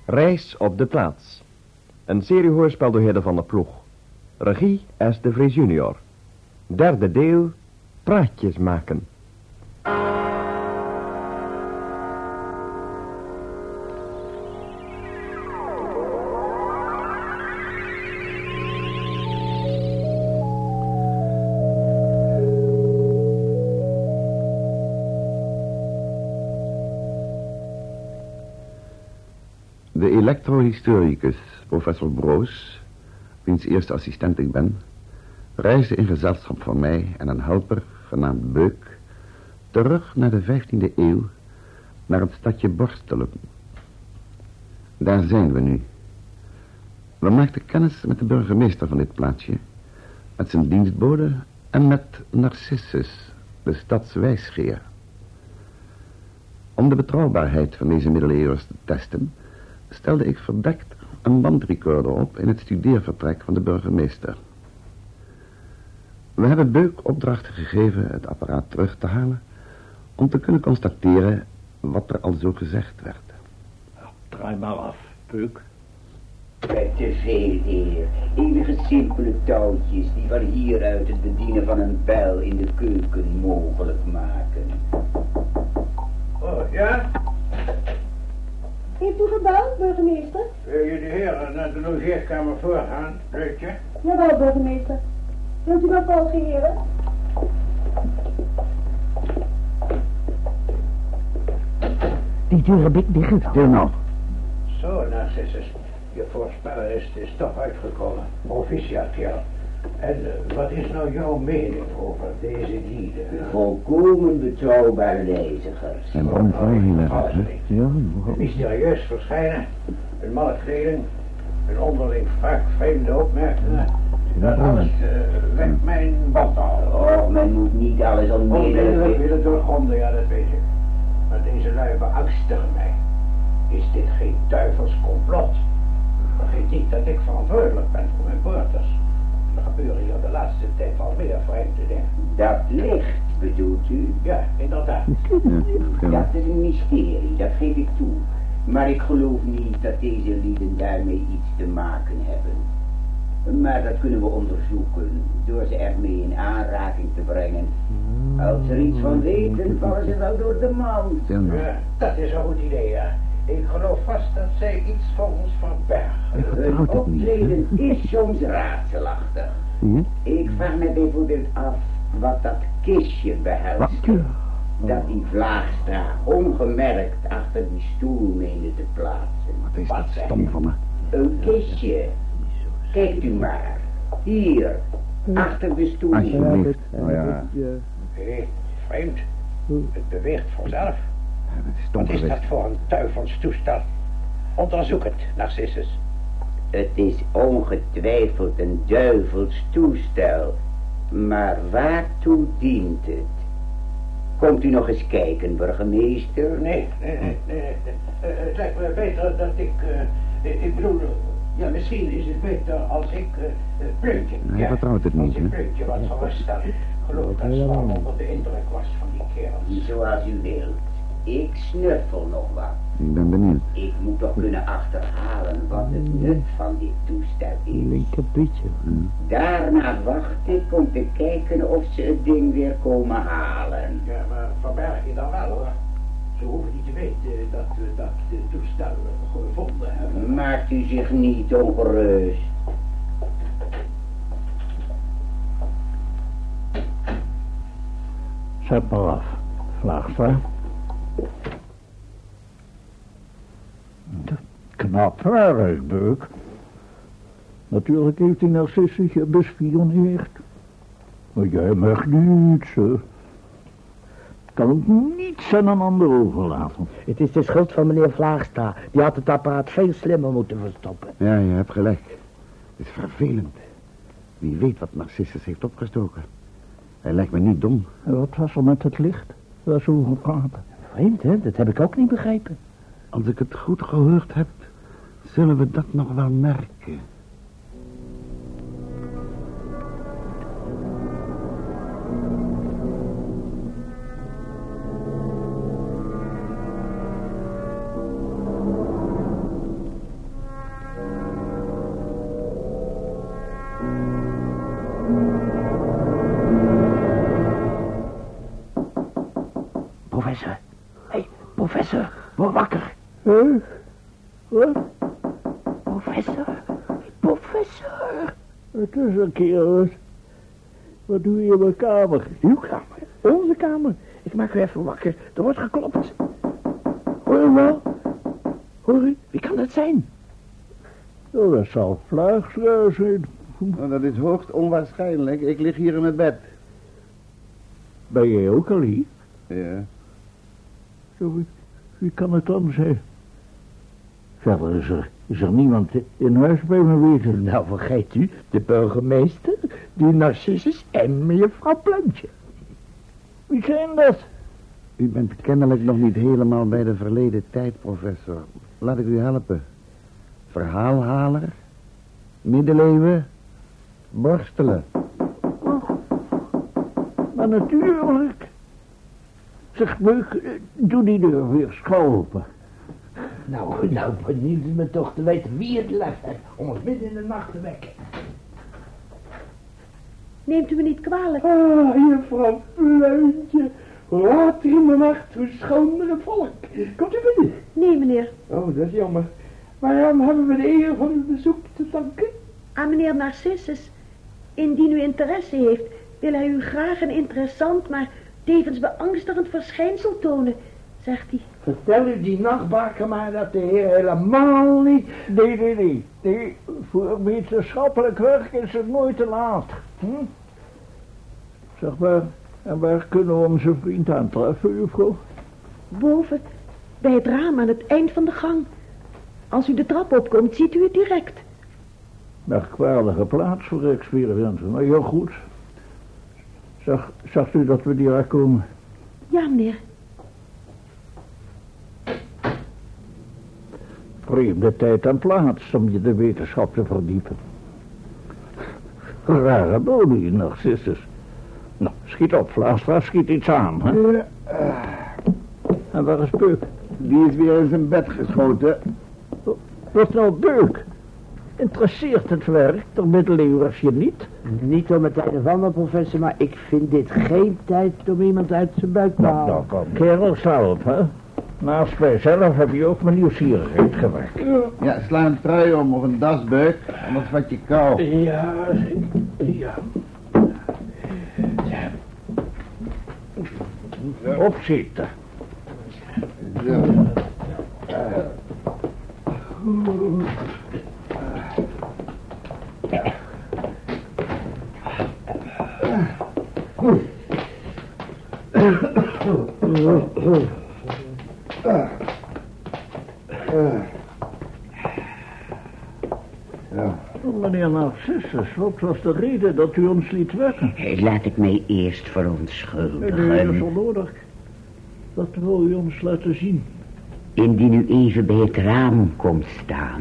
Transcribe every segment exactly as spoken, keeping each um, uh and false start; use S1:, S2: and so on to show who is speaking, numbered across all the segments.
S1: Reis op de plaats. Een seriehoorspel door Hidde van der Ploeg. Regie S. de Vries junior. Derde deel, praatjes maken.
S2: De elektrohistoricus, professor Broos, wiens eerste assistent ik ben, reisde in gezelschap van mij en een helper, genaamd Beuk, terug naar de vijftiende eeuw, naar het stadje Borstelen. Daar zijn we nu. We maakten kennis met de burgemeester van dit plaatsje, met zijn dienstbode en met Narcissus, de stadswijsgeer. Om de betrouwbaarheid van deze middeleeuwers te testen, stelde ik verdekt een bandrecorder op in het studeervertrek van de burgemeester. We hebben Beuk opdracht gegeven het apparaat terug te halen, om te kunnen constateren wat er al zo gezegd werd.
S3: Draai maar af, Beuk.
S4: Met te veel eer. Enige simpele touwtjes die van hieruit het bedienen van een bijl in de keuken mogelijk maken.
S3: Oh, ja?
S5: Heeft u gebeld, burgemeester?
S3: Wil je de heren naar de logeerkamer voorgaan, Leutje?
S5: Jawel, burgemeester. Wilt u wel volgen, heren?
S6: Die deur heb ik dicht.
S2: Stil nou.
S3: Zo, Narcissus. Je voorspeller is, is toch uitgekomen. Proficiat, ja. En uh, wat is nou jouw mening over deze lieden?
S4: Volkomen betrouwbare reizigers.
S2: En waarom vraag je dat, hè? Ja,
S3: Mysterieus verschijnen, een malle kleding, een onderling vaak vreemde opmerkingen. Dat alles uh, wekt mijn wantrouwen.
S4: Oh, men moet niet alles
S3: Onmiddellijk
S4: onmiddellijk...
S3: willen doorgronden, ja, dat weet ik. Maar deze lui beangstigen mij. Is dit geen duivels complot? Vergeet niet dat ik verantwoordelijk ben voor mijn poorters. Er gebeuren hier de laatste tijd al meer vreemde dingen.
S4: Dat licht, bedoelt u?
S3: Ja, inderdaad.
S4: Dat is een mysterie, dat geef ik toe. Maar ik geloof niet dat deze lieden daarmee iets te maken hebben. Maar dat kunnen we onderzoeken door ze ermee in aanraking te brengen. Als ze er iets van weten, vallen ze wel door de mand.
S3: Ja, dat is een goed idee, ja. Ik geloof vast dat zij iets voor ons verbergen.
S4: Hun optreden is soms raadselachtig. Ik vraag me bijvoorbeeld af wat dat kistje behelst. Dat die Vlaagstra ongemerkt achter die stoel meende te plaatsen.
S2: Wat is dat stom van me?
S4: Een kistje. Kijkt u maar. Hier. Achter de stoel.
S2: Alsjeblieft. Oh ja.
S3: Hé, vreemd. Het beweegt vanzelf.
S2: Het is stom
S3: Wat is
S2: geweest.
S3: dat voor een duivels toestel? Onderzoek het, Narcissus.
S4: Het is ongetwijfeld een duivels toestel. Maar waartoe dient het? Komt u nog eens kijken, burgemeester?
S3: Nee, nee, nee, nee. nee. Uh, het lijkt me beter dat ik... Uh, ik bedoel... Ja, misschien is het beter als ik... Uh, Pleuntje...
S2: Hij
S3: ja,
S2: vertrouwt het niet,
S3: als ik
S2: hè?
S3: Pleuntje wat gerust stel. Ik geloof dat ze al onder de indruk was van die kerels.
S4: Zoals u wilt. Ik snuffel nog wat.
S2: Ik ben benieuwd.
S4: Ik moet toch kunnen achterhalen wat het nut van dit toestel is.
S6: Linkerpietje.
S4: Daarna wacht ik om te kijken of ze het ding weer komen halen.
S3: Ja, maar verberg je dan wel, hoor. Ze hoeven niet te weten dat we dat de toestel gevonden hebben.
S4: Maakt u zich niet ongerust.
S6: Zet maar af, Vlaagstra. Knap werk, Beuk. Natuurlijk heeft die Narcissus je bespioneerd. Maar jij mag niets, hè. Kan ook niets aan een ander overlaten.
S7: Het is de schuld van meneer Vlaagstra. Die had het apparaat veel slimmer moeten verstoppen.
S2: Ja, je hebt gelijk. Het is vervelend. Wie weet wat Narcissus heeft opgestoken. Hij lijkt me niet dom.
S6: En wat was er met het licht? Dat is hoe gepraat.
S7: Vreemd, hè? Dat heb ik ook niet begrepen.
S2: Als ik het goed gehoord heb, zullen we dat nog wel merken.
S7: Professor. Hé, hey, professor, word wakker.
S6: Hé? Wat?
S7: Professor, professor.
S6: Het is een kerel. Wat doe je in mijn kamer?
S7: Uw kamer? Onze kamer? Ik maak u even wakker. Er wordt geklopt. Hoor u wel? Hoor u? Wie kan dat zijn?
S6: Oh, dat zal Vlaagstra zijn.
S2: Nou, dat is hoogst onwaarschijnlijk. Ik lig hier in mijn bed.
S6: Ben jij ook al hier?
S2: Ja.
S6: Zo, wie, wie kan het dan zijn? Verder is er, is er niemand in huis bij me weten.
S7: Nou, vergeet u, de burgemeester, die Narcissus en mevrouw Plantje.
S6: Wie zijn dat?
S2: U bent kennelijk nog niet helemaal bij de verleden tijd, professor. Laat ik u helpen. Verhaalhaler, middeleeuwen, borstelen.
S6: Oh, maar natuurlijk. Zeg, Beuk, doe die deur weer schopen.
S7: Nou, nou, benieuwd u me toch te weten wie het lef heeft om ons midden in de nacht te wekken.
S5: Neemt u me niet kwalijk?
S7: Ah, juffrouw Plantje, laat in de nacht hoe schoner het volk. Komt u binnen?
S5: Nee, meneer.
S7: Oh, dat is jammer. Waaraan hebben we de eer van uw bezoek te danken?
S5: Aan meneer Narcissus. Indien u interesse heeft, wil hij u graag een interessant, maar tevens beangstigend verschijnsel tonen, zegt hij.
S7: Vertel u die nachtbaker maar dat de heer helemaal niet...
S6: Nee, nee, nee. Nee, voor wetenschappelijk werk is het nooit te laat. Hm? Zeg maar, en waar kunnen we onze vriend aantreffen, juffrouw?
S5: Boven, bij het raam aan het eind van de gang. Als u de trap opkomt, ziet u het direct.
S6: Merkwaardige plaats voor experimenten, maar heel goed. Zag, zag u dat we direct komen?
S5: Ja, meneer.
S6: Vreemde tijd en plaats om je de wetenschap te verdiepen. Rare bodie, Narcissus. Nou, schiet op, Vlaagstra, schiet iets aan, hè?
S2: Ja.
S6: En waar is Beuk?
S2: Die is weer in zijn bed geschoten.
S6: Wat nou Beuk? Interesseert het werk der middeleeuwers je niet?
S7: Niet om het tijden van me, professor, maar ik vind dit geen tijd om iemand uit zijn buik te
S6: Nou,
S7: halen.
S6: nou, kom. Kerel, sta op, hè? Naast mijzelf heb je ook mijn nieuwsgierigheid gewekt.
S2: Ja, sla een trui om of een dasbeuk, anders vat je kou.
S7: Ja, ja.
S6: Opzitten.
S2: Zo.
S6: Meneer Narcissus, wat was de reden dat u ons liet wekken?
S4: Laat ik mij eerst
S6: Nee,
S4: verontschuldigen.
S6: dat is onnodig. Wat wil u ons laten zien?
S4: Indien u even bij het raam komt staan.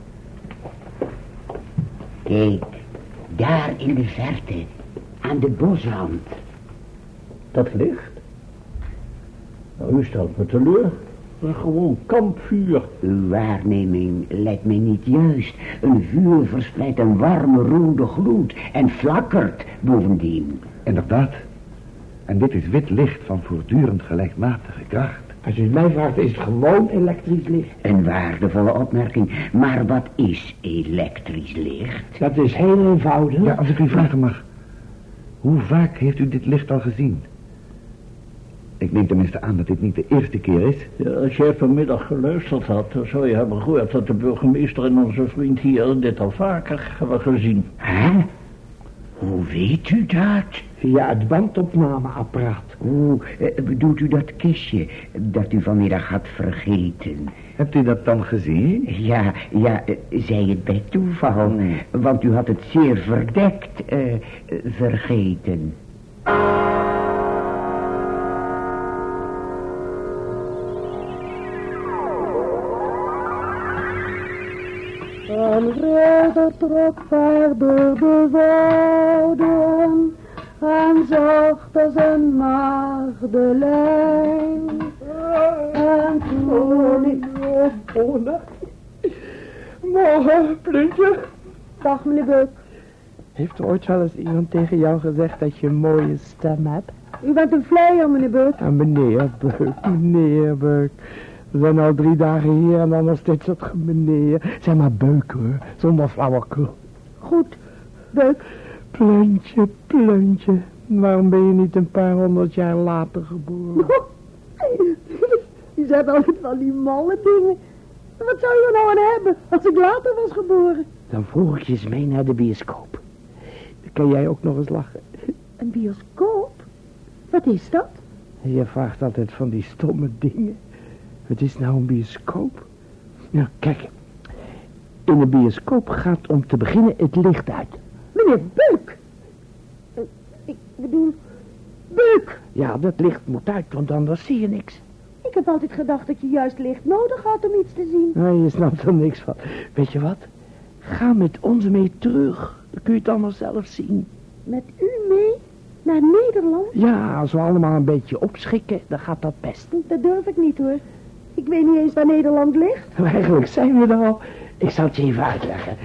S4: Kijk, daar in de verte, aan de bosrand.
S6: Dat licht? Nou, u stelt me teleur. Dat is gewoon kampvuur.
S4: Uw waarneming lijkt mij niet juist. Een vuur verspreidt een warme rode gloed en flakkert bovendien.
S2: Inderdaad. En dit is wit licht van voortdurend gelijkmatige kracht.
S7: Als u het mij vraagt, is het gewoon elektrisch licht.
S4: Een waardevolle opmerking. Maar wat is elektrisch licht?
S7: Dat is heel eenvoudig.
S2: Ja, als ik u vragen mag. Hoe vaak heeft u dit licht al gezien? Ik neem tenminste aan dat dit niet de eerste keer is.
S6: Ja, als jij vanmiddag geluisterd had, dan zou je hebben gehoord dat de burgemeester en onze vriend hier dit al vaker hebben gezien.
S4: Hè? Hoe weet u dat?
S7: Via het bandopnameapparaat.
S4: Hoe eh, bedoelt u dat kistje dat u vanmiddag had vergeten?
S2: Hebt u dat dan gezien?
S4: Ja, ja, eh, zei het bij toeval, want u had het zeer verdekt eh, eh, vergeten.
S5: Een ridder trok verder de wouden en zacht als een maagdelijn. En toen...
S7: Oh, nee. Morgen, Plantje.
S5: Dag, meneer Beuk.
S8: Heeft er ooit wel eens iemand tegen jou gezegd dat je een mooie stem hebt?
S5: U bent een vleier, meneer Beuk.
S7: Ah, meneer Beuk, meneer Beuk. We zijn al drie dagen hier en dan nog steeds dat meneer. Zeg maar Beuk, hoor, zonder flauwekul.
S5: Goed, Beuk.
S7: Pluntje, Pluntje. Waarom ben je niet een paar honderd jaar later geboren?
S5: Je zegt altijd van die malle dingen. Wat zou je er nou aan hebben als ik later was geboren?
S7: Dan vroeg ik je eens mee naar de bioscoop. Dan kan jij ook nog eens lachen.
S5: Een bioscoop? Wat is dat?
S7: Je vraagt altijd van die stomme dingen. Wat is nou een bioscoop? Nou, kijk. In een bioscoop gaat om te beginnen het licht uit.
S5: Meneer Beuk. Uh, ik bedoel, Beuk.
S7: Ja, dat licht moet uit, want anders zie je niks.
S5: Ik heb altijd gedacht dat je juist licht nodig had om iets te zien.
S7: Nee, je snapt er niks van. Weet je wat? Ga met ons mee terug. Dan kun je het allemaal zelf zien.
S5: Met u mee? Naar Nederland?
S7: Ja, als we allemaal een beetje opschikken, dan gaat dat best.
S5: Dat durf ik niet, hoor. Ik weet niet eens waar Nederland ligt.
S7: Maar eigenlijk zijn we er al. Ik zal het je even uitleggen.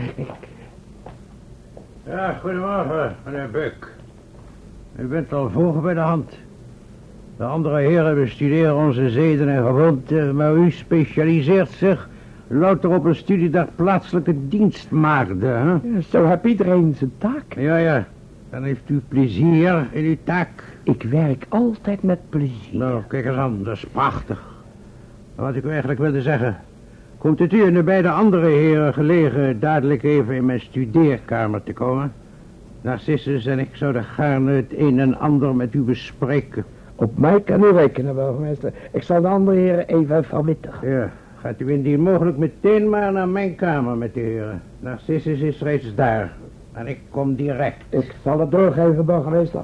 S3: Ja, goedemorgen, meneer Beuk. U bent al vroeg bij de hand. De andere heren bestuderen onze zeden en gewoonten, maar u specialiseert zich louter op een studie der plaatselijke dienstmaagden, hè?
S7: Ja, zo heb iedereen zijn taak.
S3: Ja, ja. Dan heeft u plezier in uw taak.
S7: Ik werk altijd met plezier.
S3: Nou, kijk eens aan, dat is prachtig. Maar wat ik u eigenlijk wilde zeggen... Komt het u en de beide andere heren gelegen dadelijk even in mijn studeerkamer te komen? Narcissus en ik zouden gaarne het een en ander met u bespreken.
S7: Op mij kan u rekenen, burgemeester. Ik zal de andere heren even verwittigen.
S3: Ja, gaat u indien mogelijk meteen maar naar mijn kamer met de heren. Narcissus is reeds daar. En ik kom direct.
S7: Ik zal het doorgeven, burgemeester.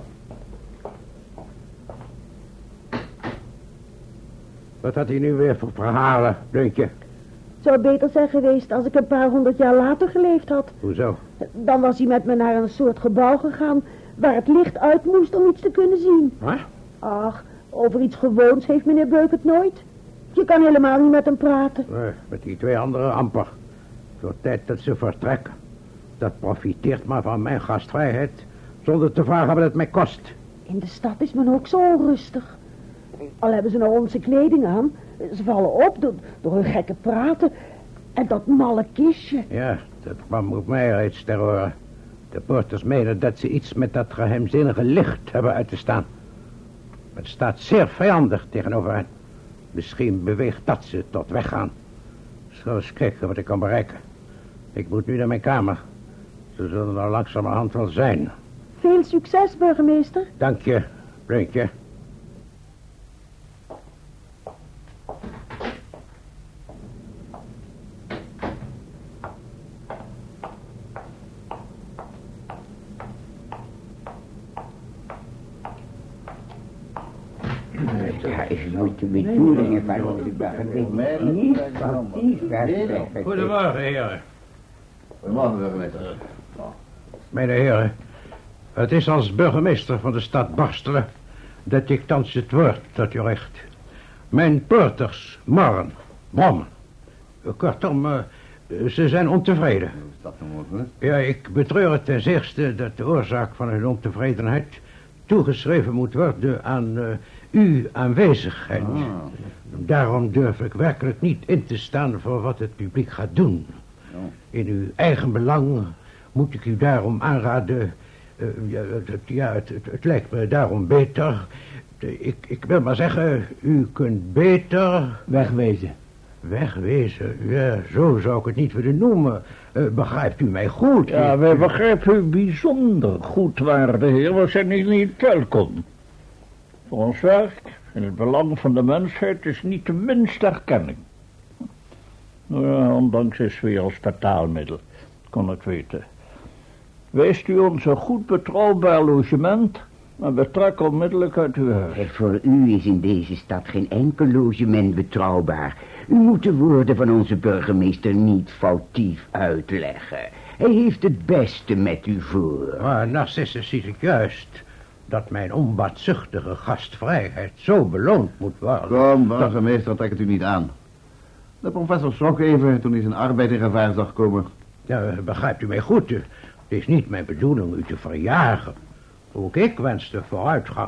S3: Wat had hij nu weer voor verhalen, Pluntje?
S5: Het zou beter zijn geweest als ik een paar honderd jaar later geleefd had.
S3: Hoezo?
S5: Dan was hij met me naar een soort gebouw gegaan waar het licht uit moest om iets te kunnen zien.
S3: Wat?
S5: Ach, over iets gewoons heeft meneer Beuk het nooit. Je kan helemaal niet met hem praten.
S3: Nee, met die twee anderen amper. Voor tijd dat ze vertrekken. Dat profiteert maar van mijn gastvrijheid, zonder te vragen wat het mij kost.
S5: In de stad is men ook zo onrustig. Al hebben ze nou onze kleding aan, ze vallen op door, door hun gekke praten. En dat malle kistje.
S3: Ja, dat kwam op mij reeds ter oren. De poorters menen dat ze iets met dat geheimzinnige licht hebben uit te staan. Het staat zeer vijandig tegenover hen. Misschien beweegt dat ze tot weggaan. Zal eens kijken wat ik kan bereiken. Ik moet nu naar mijn kamer. Ze zullen er langzamerhand wel zijn.
S5: Veel succes, burgemeester.
S3: Dank je, Pluntje.
S4: Ja, ik moet de bedoelingen van onze dag niet van die verstrekken.
S3: Goedemorgen, heren.
S2: Goedemorgen, burgemeester.
S3: Mijn heren, het is als burgemeester van de stad Barstelen dat ik thans het woord tot u richt. Mijn poorters morren, brommen. Kortom, uh, ze zijn ontevreden.
S2: Hoe is dat nou mogelijk?
S3: Ja, ik betreur het ten zeerste dat de oorzaak van hun ontevredenheid toegeschreven moet worden aan uh, uw aanwezigheid.
S2: Ah.
S3: Daarom durf ik werkelijk niet in te staan voor wat het publiek gaat doen. In uw eigen belang moet ik u daarom aanraden. Uh, ja, het, ja het, het, het lijkt me daarom beter. Ik, ik wil maar zeggen, u kunt beter
S7: Wegwezen.
S3: wegwezen. Ja, zo zou ik het niet willen noemen. Uh, begrijpt u mij goed?
S6: Ja, wij begrijpen u bijzonder goed, waarde heer. We zijn hier niet welkom. Voor ons werk, in het belang van de mensheid, is niet de minste erkenning. Nou ja, ondanks is weer als betaalmiddel, kon ik weten. Weest u ons een goed betrouwbaar logement, maar we trekken onmiddellijk uit uw huis.
S4: Voor u is in deze stad geen enkel logement betrouwbaar. U moet de woorden van onze burgemeester niet foutief uitleggen. Hij heeft het beste met u voor.
S3: Maar Narcissus ziet het juist dat mijn onbaatzuchtige gastvrijheid zo beloond moet worden.
S2: Kom, burgemeester, trek het u niet aan. De professor schrok even toen hij zijn arbeid in gevaar zag komen.
S3: Ja, begrijpt u mij goed? Het is niet mijn bedoeling u te verjagen. Ook ik wens de vooruitgang.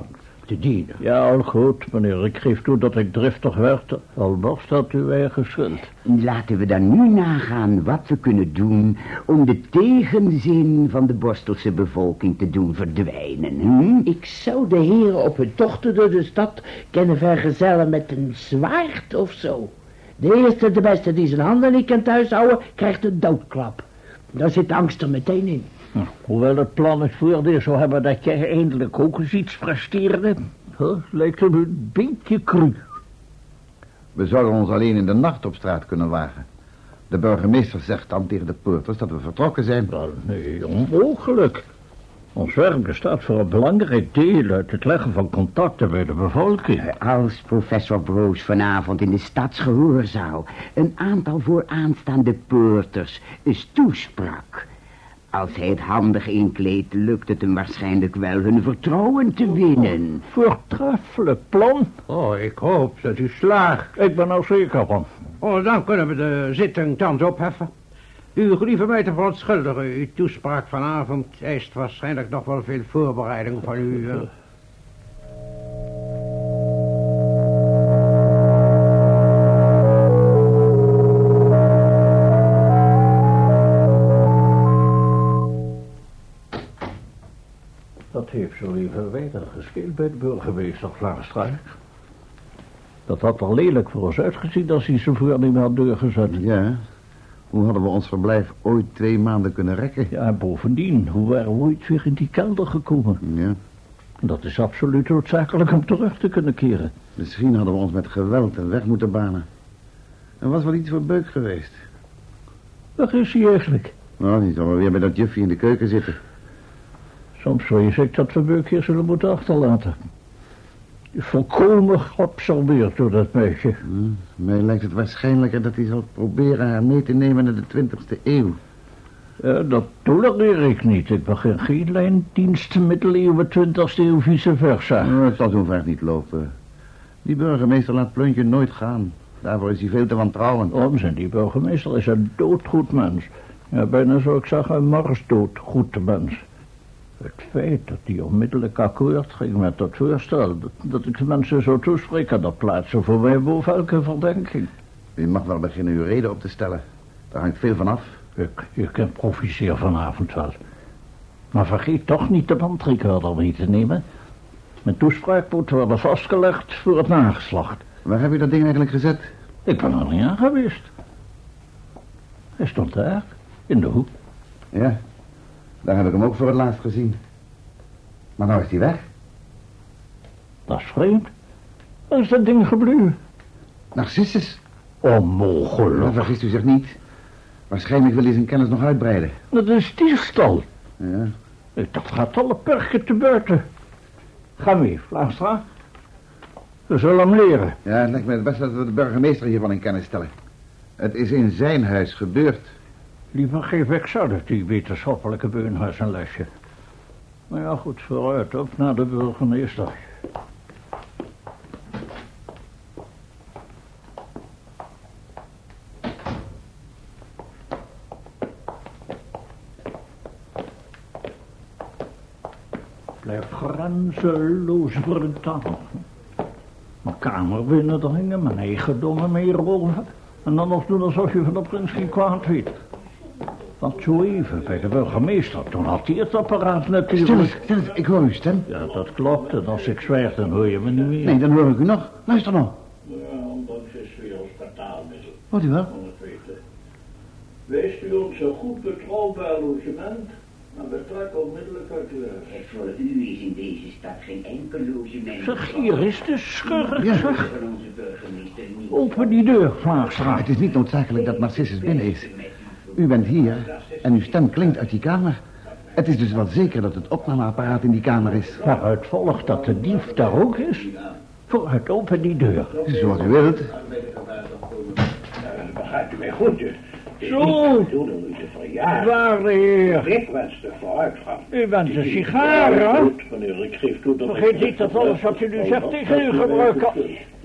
S6: te dienen. Ja, al goed, meneer. Ik geef toe dat ik driftig werd. Al was dat uw eigen schuld.
S4: Laten we dan nu nagaan wat we kunnen doen om de tegenzin van de Borstelse bevolking te doen verdwijnen. Hm?
S7: Ik zou de heren op hun tochten door de stad kunnen vergezellen met een zwaard of zo. De eerste de beste die zijn handen niet kan thuishouden, krijgt een doodklap. Daar zit de angst er meteen in.
S6: Nou, hoewel het plan het voordeel zou hebben dat jij eindelijk ook eens iets presteerde, huh, lijkt het een beetje cru.
S2: We zouden ons alleen in de nacht op straat kunnen wagen. De burgemeester zegt dan tegen de poorters dat we vertrokken zijn.
S6: Wel, nee, onmogelijk. Ons werk bestaat voor een belangrijk deel uit het leggen van contacten bij de bevolking.
S4: Als professor Broos vanavond in de stadsgehoorzaal een aantal vooraanstaande poorters eens toesprak. Als hij het handig inkleedt, lukt het hem waarschijnlijk wel hun vertrouwen te winnen.
S6: Voortreffelijk plan.
S3: Oh, ik hoop dat u slaagt.
S6: Ik ben er zeker van.
S3: Oh, dan kunnen we de zitting thans opheffen. U gelieve mij te verontschuldigen. Uw toespraak vanavond eist waarschijnlijk nog wel veel voorbereiding van u. Uh...
S6: Dat heeft zo even weinig gescheeld bij de burgemeester Vlaarstra. Dat had er lelijk voor ons uitgezien als hij zijn voornemen had doorgezet.
S2: Ja, hoe hadden we ons verblijf ooit twee maanden kunnen rekken?
S6: Ja, en bovendien, hoe waren we ooit weer in die kelder gekomen?
S2: Ja.
S6: Dat is absoluut noodzakelijk om terug te kunnen keren.
S2: Misschien hadden we ons met geweld een weg moeten banen. Er was wel iets voor Beuk geweest.
S6: Waar is hij eigenlijk?
S2: Nou, die zal wel weer bij dat juffie in de keuken zitten.
S6: Soms vrees ik dat we Beuk hier zullen moeten achterlaten. Volkomen geabsorbeerd door dat meisje.
S2: Hm, mij lijkt het waarschijnlijker dat hij zal proberen haar mee te nemen naar de twintigste eeuw.
S6: Ja, dat tolereer ik niet. Ik begin geen lijndienst middeleeuwen, twintigste eeuw, vice versa.
S2: Nou, het zal zo ver niet lopen. Die burgemeester laat Pluntje nooit gaan. Daarvoor is hij veel te wantrouwend.
S6: Onzin, die burgemeester is een doodgoed mens. Ja, bijna zou ik zeggen een marsdood goed mens. Het feit dat hij onmiddellijk akkoord ging met dat voorstel, dat, dat ik de mensen zo toespreek, dat plaatsen voor mij boven elke verdenking.
S2: U mag wel beginnen uw reden op te stellen. Daar hangt veel van af.
S6: Ik, ik improviseer vanavond wel. Maar vergeet toch niet de bandrecorder mee te nemen. Mijn toespraak moet worden vastgelegd voor het nageslacht.
S2: Waar heb u dat ding eigenlijk gezet?
S6: Ik ben er niet aan geweest. Hij stond daar, in de hoek.
S2: Ja, daar heb ik hem ook voor het laatst gezien. Maar nou is hij weg.
S6: Dat is vreemd. Waar is dat ding gebleven?
S2: Narcissus.
S6: Onmogelijk.
S2: Nou, vergist u zich niet. Waarschijnlijk wil hij zijn kennis nog uitbreiden.
S6: Dat is diefstal.
S2: Ja.
S6: Dat gaat alle perken te buiten. Ga mee, Vlaarstra. We zullen hem leren.
S2: Ja, het lijkt me het best dat we de burgemeester hiervan in kennis stellen. Het is in zijn huis gebeurd.
S6: Liever geef ik zo dat die wetenschappelijke beunhuis een lesje. Maar ja, goed, vooruit, op naar de burgemeester. Blijf grenzeloos brutaal. Mijn kamer binnendringen, mijn eigendommen meeroven. En dan nog doen alsof je van de prins geen kwaad weet. Want zo even bij de burgemeester, toen had hij het apparaat natuurlijk.
S2: Stil eens, stil eens, ik hoor uw stem.
S6: Ja, dat klopt. En als ik zwijg, dan hoor je me niet meer.
S2: Nee, dan hoor ik u nog. Luister nog.
S8: Ja, ondanks is weer ons kwartaalmiddel.
S2: Hoort u wel?
S8: Om het weten. Wees u ons een goed betrouwbaar logement, maar betrek onmiddellijk uit uw huis.
S4: Voor u is in deze stad geen enkel logement.
S6: Zeg, hier is de schurk,
S2: Ja.
S6: zeg.
S4: Van onze burgemeester niet.
S6: Open die deur, Vlaarstra.
S2: Het is niet noodzakelijk dat Narcissus binnen is. U bent hier en uw stem klinkt uit die kamer. Het is dus wel zeker dat het opnameapparaat in die kamer is.
S6: Waaruit volgt dat de dief daar ook is? Vooruit, open die deur.
S2: Zoals u wilt.
S3: Begrijpt u mij goed, dus.
S6: Zo.
S3: Bedoelen u te verjagen.
S6: Waarde heer.
S3: Ik wens de vooruitgang.
S6: U bent een sigaar, hè?
S8: Goed, meneer, ik geef toe dat...
S6: Vergeet niet dat alles wat u nu zegt tegen u gebruikt kan.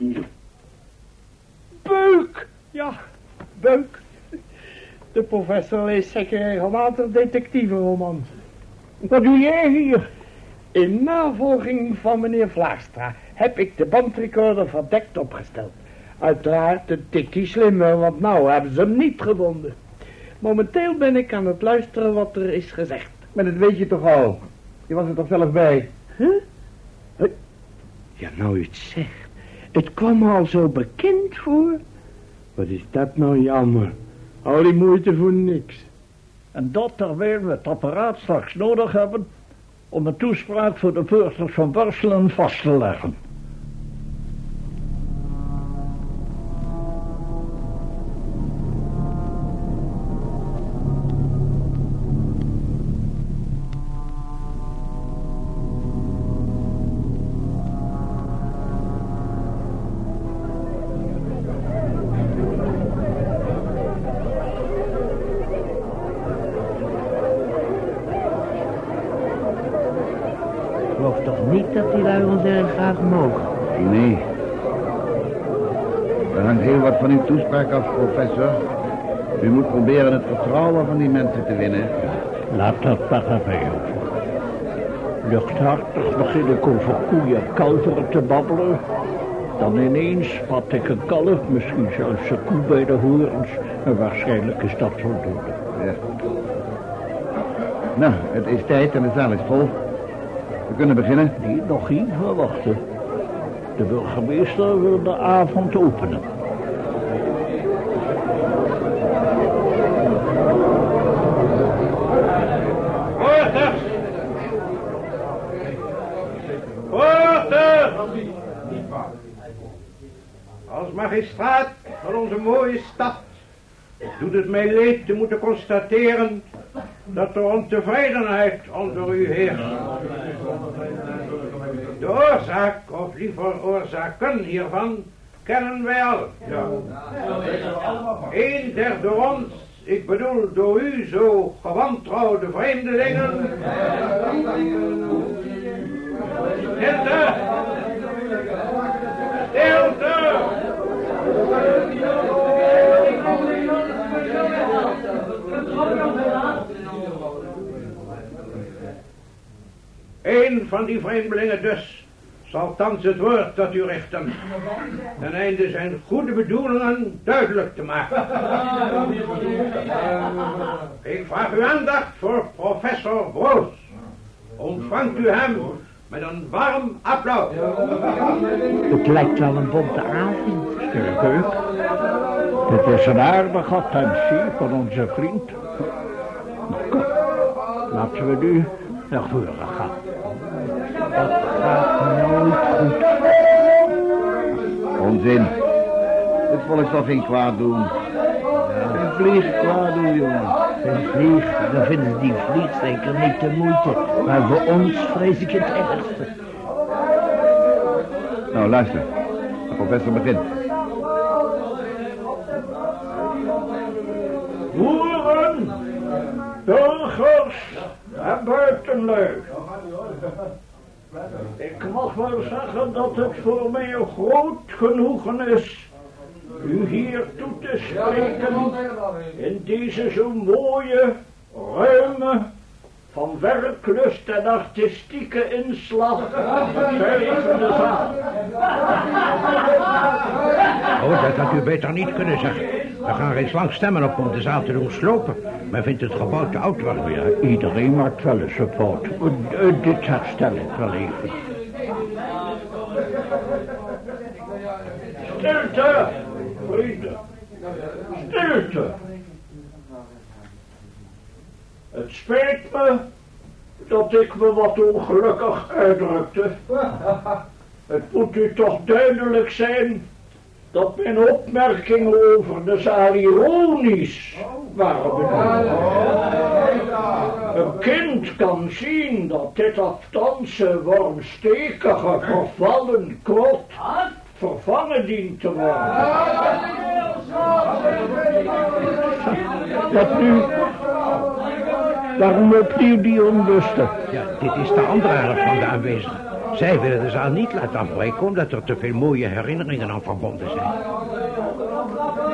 S9: Beuk! Ja, Beuk. De professor leest zeker regelmatig detectivenromans.
S6: Wat doe jij hier?
S9: In navolging van meneer Vlaarstra heb ik de bandrecorder verdekt opgesteld. Uiteraard een tikkie slimmer, want nou hebben ze hem niet gevonden. Momenteel ben ik aan het luisteren wat er is gezegd.
S10: Maar dat weet je toch al? Je was er toch zelf bij?
S9: Huh? Ja, nou u het zegt. Het kwam me al zo bekend voor. Wat is dat nou jammer. Al die moeite voor niks.
S6: En dat terwijl we het apparaat straks nodig hebben om een toespraak voor de burgers van Borselen vast te leggen.
S7: Dat die lui ons erg graag mogen.
S2: Nee. Er hangt heel wat van uw toespraak af, professor. U moet proberen het vertrouwen van die mensen te winnen.
S6: Laat dat maar aan mij over. Luchthartig begin ik over koeien en kalveren te babbelen. Dan ineens spat ik een kalf, misschien zelfs een koe bij de horens. En waarschijnlijk is dat voldoende.
S2: Ja. Nou, het is tijd en de zaal is vol. We kunnen beginnen.
S6: Nee, nog even wachten. De burgemeester wil de avond openen.
S3: Porters! Porters! Als magistraat van onze mooie stad doet het mij leed te moeten constateren dat er ontevredenheid onder u heerst. De oorzaak, of liever oorzaken hiervan, kennen wij al. Ja. Een der door ons, ik bedoel door u zo gewantrouwde vreemdelingen. Stilte! Stilte! Een van die vreemdelingen dus zal thans het woord tot u richten, ten einde zijn goede bedoelingen duidelijk te maken. Ik vraag uw aandacht voor professor Broos. Ontvangt u hem met een warm applaus.
S7: Het lijkt wel een bonte avond.
S6: Sterk. Dit is een aardige attentie van onze vriend. Nou, kom. Laten we nu naar voren gaan.
S7: Dat gaat nooit goed.
S2: Onzin. Het volk zal geen kwaad doen. Een vlieg kwaad doen, jongen.
S7: Een vlieg, dan vinden ze die vlieg zeker niet de moeite. Maar voor ons vrees ik het ergste.
S2: Nou, luister. De professor begint.
S6: Boeren, burgers en buitenlui. Ik mag wel zeggen dat het voor mij een groot genoegen is u hier toe te spreken in deze zo mooie, ruime, van werklust en artistieke inslag getuigende zaal.
S3: Oh, dat had u beter niet kunnen zeggen. We gaan reeds lang stemmen op om de zaal te doen slopen. Men vindt het gebouw te oud worden.
S6: Ja, iedereen maakt wel eens een fout. Uh, dit herstel ik wel even. Stilte, vrienden. Stilte. Het spijt me dat ik me wat ongelukkig uitdrukte. Het moet u toch duidelijk zijn dat mijn opmerkingen over de zaal ironisch waren bedoeld. Een kind kan zien dat dit aftanse wormstekige vervallen krot vervangen dient te worden. Wat nu? Waarom opnieuw die onlusten?
S3: Ja, dit is de andere helft van de aanwezigen. Zij willen de zaal niet laten afbreken omdat er te veel mooie herinneringen aan verbonden zijn.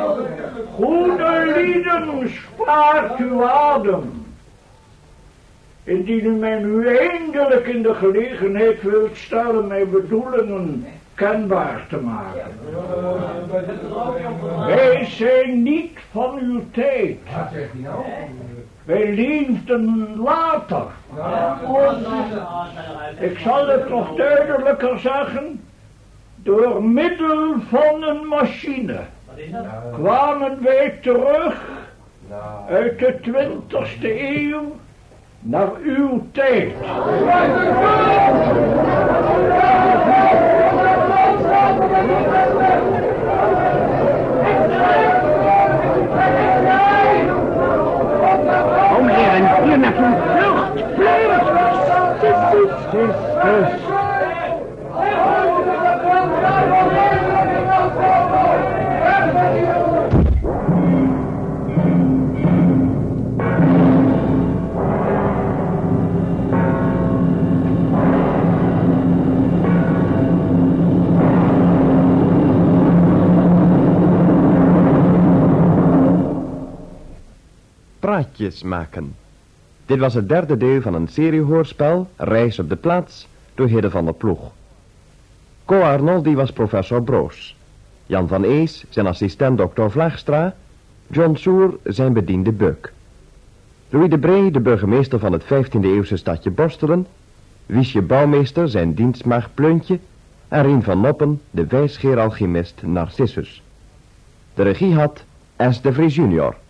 S6: Goede lieden, spaart uw adem.
S8: Indien u mij nu eindelijk in de gelegenheid wilt stellen mijn bedoelingen kenbaar te maken. Wij zijn niet van uw tijd. Wij leefden later. Ik zal het nog duidelijker zeggen. Door middel van een machine kwamen wij terug uit de twintigste eeuw naar uw tijd.
S7: Kom heren, hier naartoe. Vlucht, vlucht.
S1: Praatjes maken. Dit was het derde deel van een seriehoorspel, Reis op de plaats, door Hidde van der Ploeg. Co Arnoldi was professor Broos. Jan van Ees zijn assistent dokter Vlaagstra. John Soer zijn bediende Beuk. Louis de Bree de burgemeester van het vijftiende eeuwse stadje Borstelen. Wiesje bouwmeester zijn dienstmaagd Pleuntje. En Rien van Noppen de wijsgeer alchemist Narcissus. De regie had S. de Vries junior